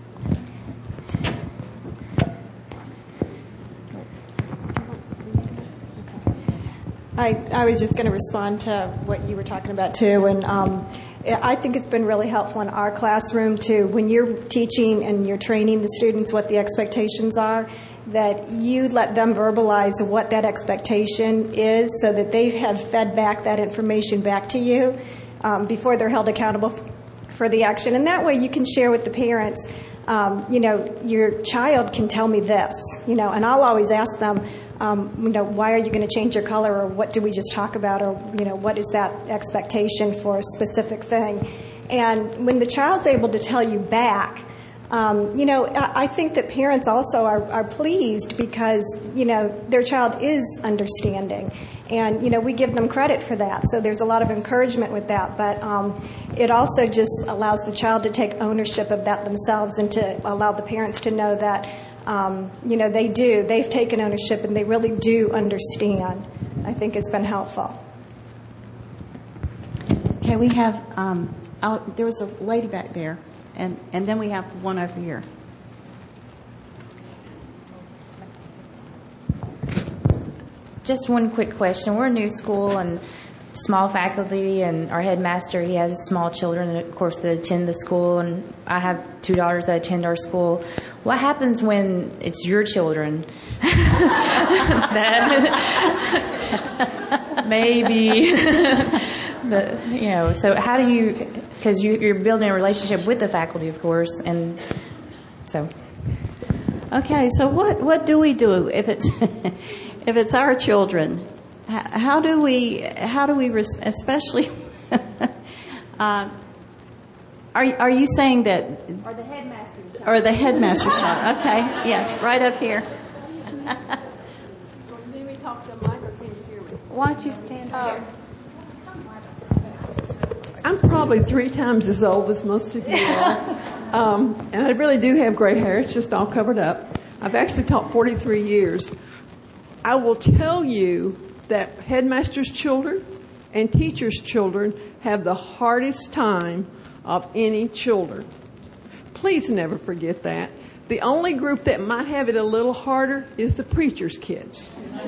I was just going to respond to what you were talking about too, and I think it's been really helpful in our classroom too. When you're teaching and you're training the students what the expectations are, that you let them verbalize what that expectation is, so that they have fed back that information back to you before they're held accountable for the action. And that way, you can share with the parents. Your child can tell me this, and I'll always ask them, why are you going to change your color, or what did we just talk about, or, what is that expectation for a specific thing? And when the child's able to tell you back, I think that parents also are pleased because, their child is understanding. And, we give them credit for that. So there's a lot of encouragement with that. But it also just allows the child to take ownership of that themselves, and to allow the parents to know that, they've taken ownership and they really do understand. I think it's been helpful. Okay, we have, there was a lady back there, and then we have one over here. Just one quick question. We're a new school and small faculty, and our headmaster, he has small children, of course, that attend the school, and I have 2 daughters that attend our school. What happens when it's your children? That maybe, so how do you, because you're building a relationship with the faculty, of course, and so. Okay, so what do we do if it's if it's our children? How do we especially? Are you saying that? Or the headmaster's child? Okay, yes, right up here. Let me talk to the mic, or can you hear me? Why don't you stand here? I'm probably 3 times as old as most of you are. And I really do have gray hair. It's just all covered up. I've actually taught 43 years. I will tell you that headmasters' children and teachers' children have the hardest time of any children. Please never forget that. The only group that might have it a little harder is the preacher's kids.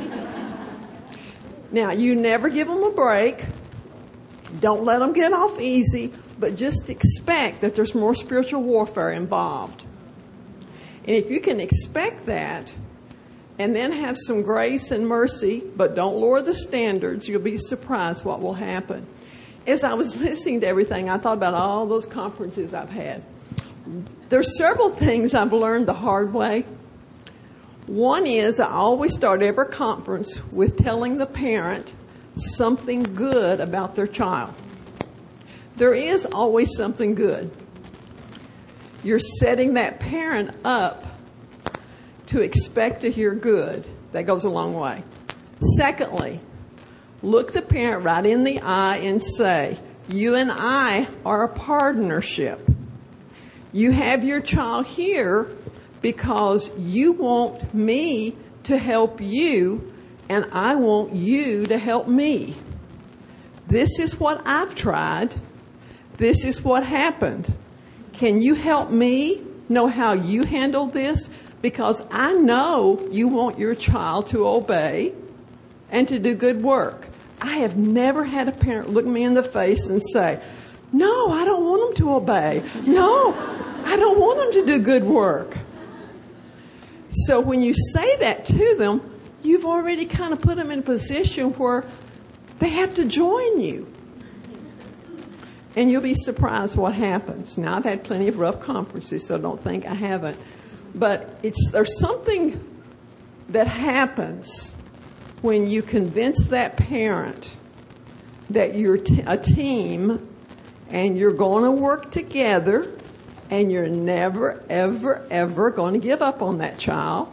Now, you never give them a break. Don't let them get off easy, but just expect that there's more spiritual warfare involved. And if you can expect that, and then have some grace and mercy, but don't lower the standards, you'll be surprised what will happen. As I was listening to everything, I thought about all those conferences I've had. There's several things I've learned the hard way. One is I always start every conference with telling the parent something good about their child. There is always something good. You're setting that parent up to expect to hear good. That goes a long way. Secondly, look the parent right in the eye and say, you and I are a partnership. You have your child here because you want me to help you, and I want you to help me. This is what I've tried. This is what happened. Can you help me know how you handle this? Because I know you want your child to obey and to do good work. I have never had a parent look me in the face and say, no, I don't want them to obey. No, I don't want them to do good work. So when you say that to them, you've already kind of put them in a position where they have to join you. And you'll be surprised what happens. Now, I've had plenty of rough conferences, so don't think I haven't. But there's something that happens when you convince that parent that you're a team and you're going to work together and you're never, ever, ever going to give up on that child.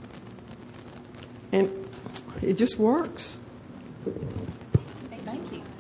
And it just works. Thank you.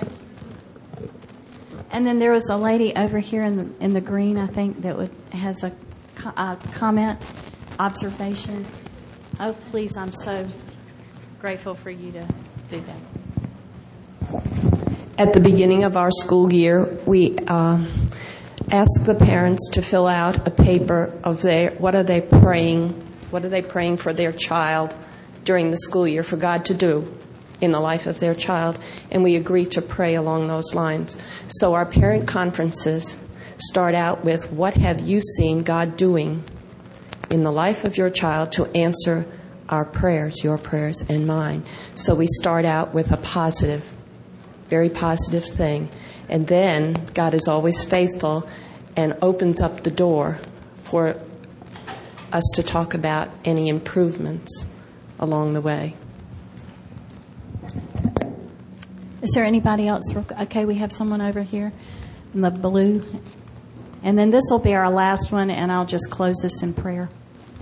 And then there was a lady over here in the green, I think, that has a comment, observation. Oh, please, I'm so grateful for you to do that. At the beginning of our school year, we ask the parents to fill out a paper of what are they praying for their child during the school year for God to do in the life of their child, and we agree to pray along those lines. So our parent conferences start out with, what have you seen God doing in the life of your child to answer our prayers, your prayers and mine? So we start out with a positive, very positive thing. And then God is always faithful and opens up the door for us to talk about any improvements along the way. Is there anybody else? Okay, we have someone over here in the blue. And then this will be our last one, and I'll just close this in prayer.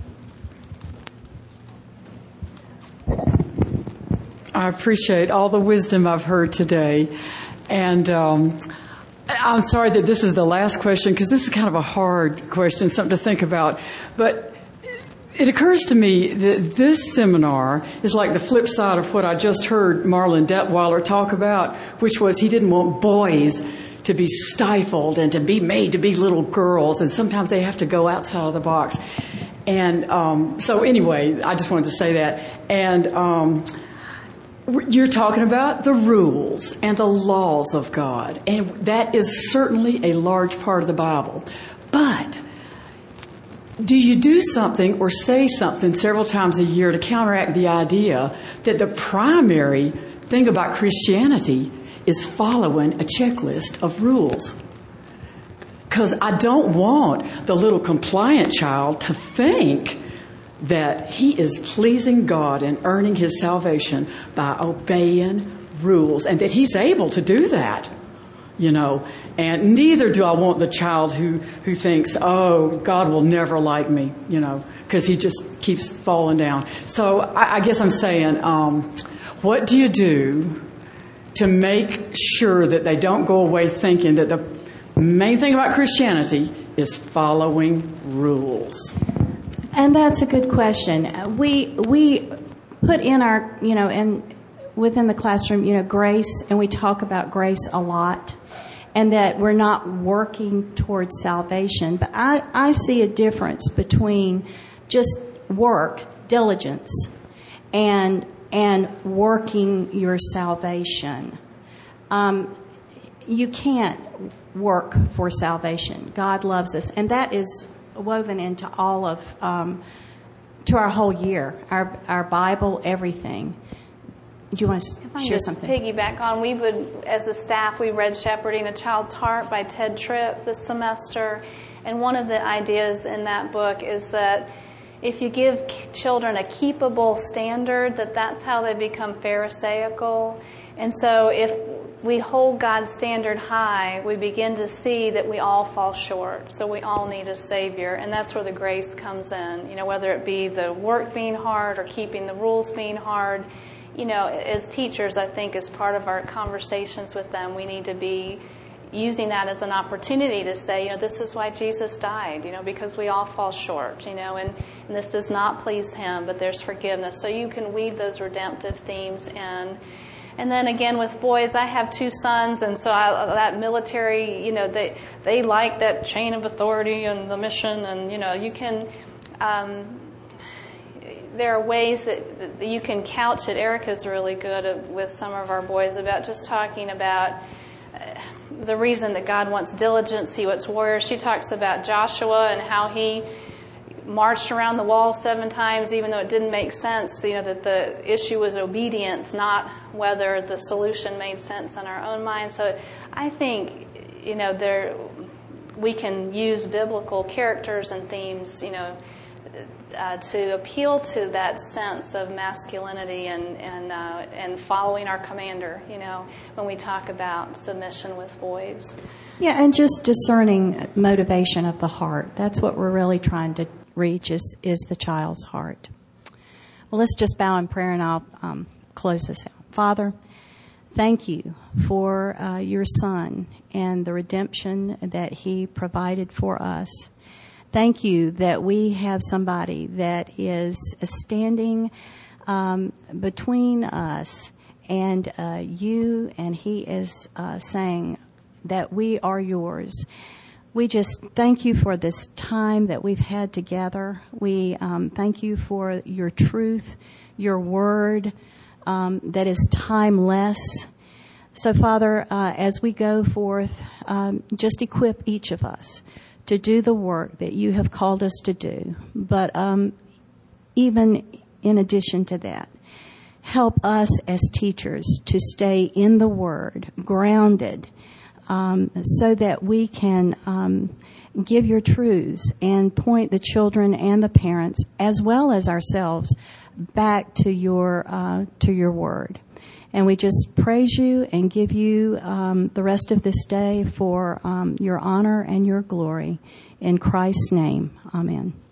I appreciate all the wisdom I've heard today. And I'm sorry that this is the last question, because this is kind of a hard question, something to think about. But it occurs to me that this seminar is like the flip side of what I just heard Marlon Detweiler talk about, which was he didn't want boys to be stifled and to be made to be little girls, and sometimes they have to go outside of the box. And so anyway, I just wanted to say that. And you're talking about the rules and the laws of God, and that is certainly a large part of the Bible. But do you do something or say something several times a year to counteract the idea that the primary thing about Christianity is following a checklist of rules? Because I don't want the little compliant child to think that he is pleasing God and earning his salvation by obeying rules, and that he's able to do that, you know. And neither do I want the child who thinks, oh, God will never like me, you know, because he just keeps falling down. So I guess I'm saying, what do you do to make sure that they don't go away thinking that the main thing about Christianity is following rules? And that's a good question. We put in our, within the classroom, grace, and we talk about grace a lot, and that we're not working towards salvation. But I see a difference between just work, diligence, and working your salvation. You can't work for salvation. God loves us, and that is woven into all of to our whole year, our Bible, everything. Do you want to share something? Piggyback on, we would, as a staff, we read Shepherding a Child's Heart by Ted Tripp this semester, and one of the ideas in that book is that if you give children a keepable standard, that's how they become pharisaical. And so if we hold God's standard high, we begin to see that we all fall short. So we all need a Savior, and that's where the grace comes in. Whether it be the work being hard or keeping the rules being hard. As teachers, I think as part of our conversations with them, we need to be, using that as an opportunity to say, this is why Jesus died, because we all fall short, and this does not please Him, but there's forgiveness. So you can weave those redemptive themes in. And then again with boys, I have 2 sons, and so that military, they like that chain of authority and the mission, and you can. There are ways that you can couch it. Erica's really good with some of our boys about just talking about the reason that God wants diligence. He wants warriors. She talks about Joshua and how he marched around the wall 7 times, even though it didn't make sense. That the issue was obedience, not whether the solution made sense in our own mind. So I think, we can use biblical characters and themes, to appeal to that sense of masculinity and following our commander, when we talk about submission with boys. Yeah, and just discerning motivation of the heart. That's what we're really trying to reach is the child's heart. Well, let's just bow in prayer and I'll close this out. Father, thank you for your Son and the redemption that He provided for us. Thank you that we have somebody that is standing between us and you, and He is saying that we are yours. We just thank you for this time that we've had together. We thank you for your truth, your word that is timeless. So, Father, as we go forth, just equip each of us to do the work that you have called us to do. But even in addition to that, help us as teachers to stay in the Word, grounded, so that we can give your truths and point the children and the parents, as well as ourselves, back to your Word. And we just praise you and give you the rest of this day for your honor and your glory. In Christ's name, amen.